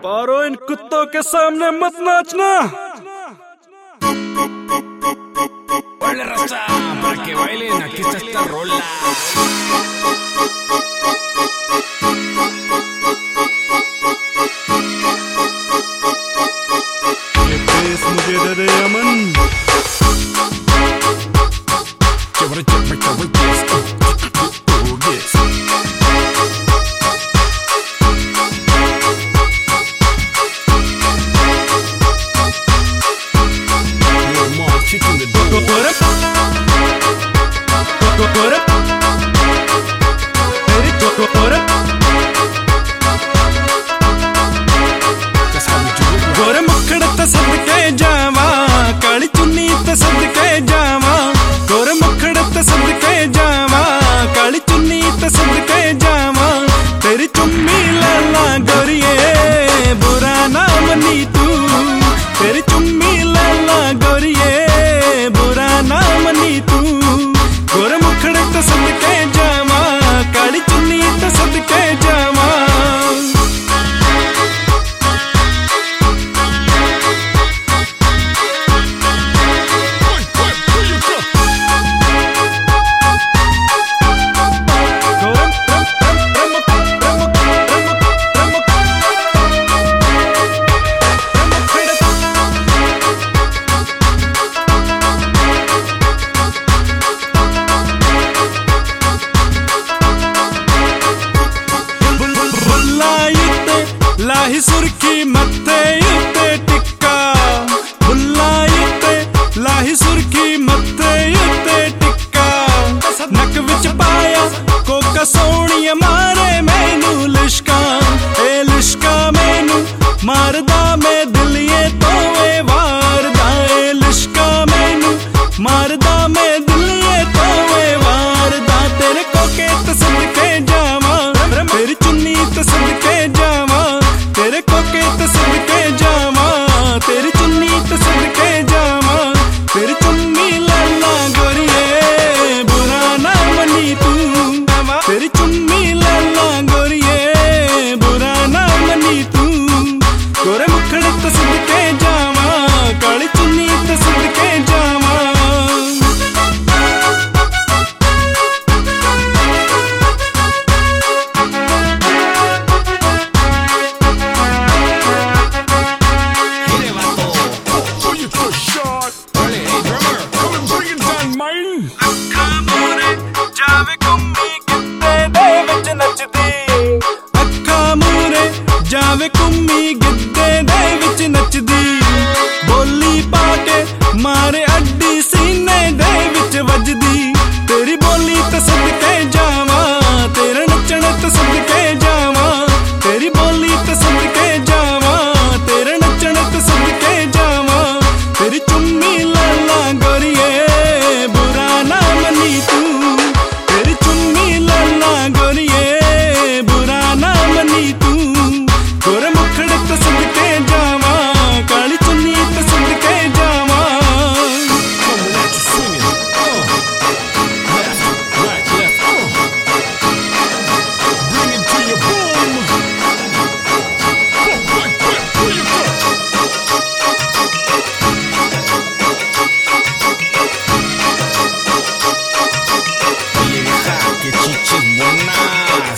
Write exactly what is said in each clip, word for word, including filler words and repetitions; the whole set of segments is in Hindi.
पारो, इन कुत्तों के सामने मत नाचना। Ole raza, para que bailen, aquí está esta rola. ये बेस मुझे दे दे अमन। Chévere, chévere, chévere, oh yes. Your mom kicking the door. Go for it. Go for it. Hey, go for it. That's how we do it. गोरे मुखड़े ते सदके जावा, काली चुन्नी ते सदके जावा। गोरे मुखड़े ते सदके जावा, काली चुन्नी ते सदके जावा। तेरी चुम्मी लाला गोरिये, बुरा ना मनी तू। तेरी चुम्मी लाला गोरिये, बुरा ना मनी तू। गोरे मुखड़े ते सदके जावा, काली चुन्नी ते सदके जावा। लाही सुर्खी मत्थे उत्ते टिक्का, बुल्ला उत्ते लाही सुर्खी मत्थे उत्ते टिक्का। नक विच पाया कोका सोहणिया, मारे मैनू लिशका, ए लिशका मैनू मारदा, मैं दिलिये तोवे वारदा। ए लिशका मैनू मारदा, मैं दिलिये तोवे वारदा। तेरे कोके ते सदके जावा, तेरी चुन्नी ते सदके जावा। तेरे कोके ते सदके जावा, तेरी चुन्नी ते सदके जावा। तेरी चुम्मी लाला गोरिये, बुरा ना मनी तू। तेरी चुम्मी लाला गोरिये, बुरा ना मनी तू। गोरे मुखड़े ते सदके जावा, काली चुन्नी ते सदके जावा। अखा मूरे जावे कुम्मी गिद्दे दे विच नचदी। अखा मूरे जावे कुम्मी गिद्दे दे विच नचदी। बोली पाके मारे अड्डी सीने दे विच वजदी। तेरी बोली ते सदके जावा, तेरे नचण ते सदके जावा। तेरी बोली ते सदके जावा, तेरे नचण ते सदके जावा। तेरी चुम्मी लाला गोरिये, बुरा ना मनी तू। तेरी चुम्मी लाला गोरिये, बुरा ना मनी तू। गोरे मुखड़े ते सदके जावा, काली चुन्नी ते सदके जावा। Come let you swing it. Uh. Left, right, left. Uh. Bring it to your boom. Boom, right, right, pull your foot. Vieja, que chiches buenas.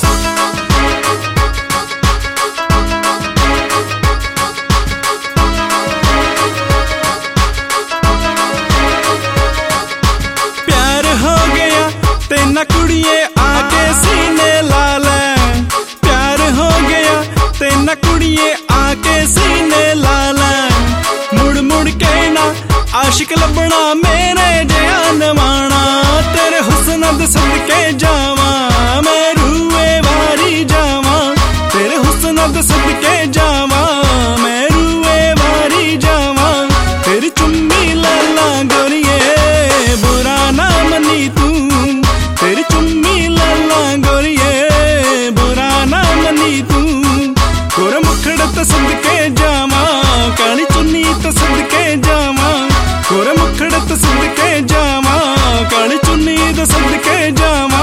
प्यार हो गया तेना कुड़िए, आके सीने ला ले। प्यार हो गया तेना कुड़िए, आके सीने ला ले। मुड़ मुड़ के ना आशिक लबना, मेरे जया नवाना। तेरे हुस्न दे सदके जावा, मैं रूए वारी जावा। तेरे हुस्न दे सदके जावा, मैं रूए वारी जावा। तेरी चुम्मी लाला गोरिये, बुरा ना मनी तू। तेरी चुम्मी लाला गोरिये, बुरा ना मनी तू। गोरे मुखड़े ते सदके जावा, काली चुन्नी ते सदके जावा। गोरे मुखड़े ते सदके जावा, काली चुन्नी ते सदके जावा।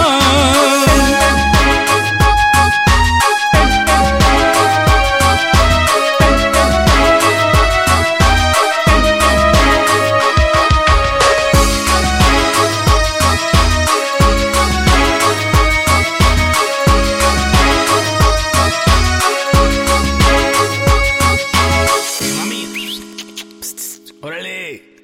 Hey!